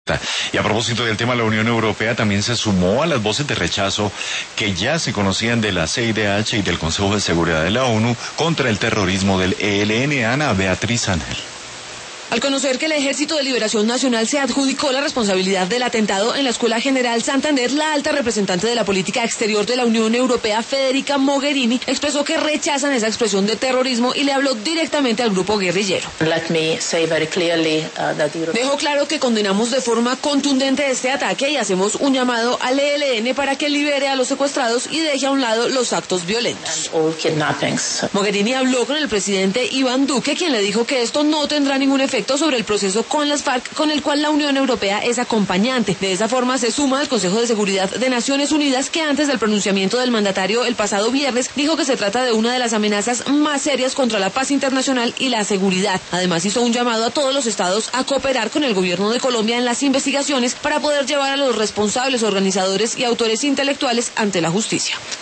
Y a propósito del tema, la Unión Europea también se sumó a las voces de rechazo que ya se conocían de la CIDH y del Consejo de Seguridad de la ONU contra el terrorismo del ELN. Ana Beatriz Ángel. Al conocer que el Ejército de Liberación Nacional se adjudicó la responsabilidad del atentado en la Escuela General Santander, la alta representante de la política exterior de la Unión Europea, Federica Mogherini, expresó que rechazan esa expresión de terrorismo y le habló directamente al grupo guerrillero. Dejó claro que condenamos de forma contundente este ataque y hacemos un llamado al ELN para que libere a los secuestrados y deje a un lado los actos violentos. Mogherini habló con el presidente Iván Duque, quien le dijo que esto no tendrá ningún efecto sobre el proceso con las FARC, con el cual la Unión Europea es acompañante. De esa forma se suma al Consejo de Seguridad de Naciones Unidas, que antes del pronunciamiento del mandatario el pasado viernes dijo que se trata de una de las amenazas más serias contra la paz internacional y la seguridad. Además hizo un llamado a todos los estados a cooperar con el gobierno de Colombia en las investigaciones para poder llevar a los responsables, organizadores y autores intelectuales ante la justicia.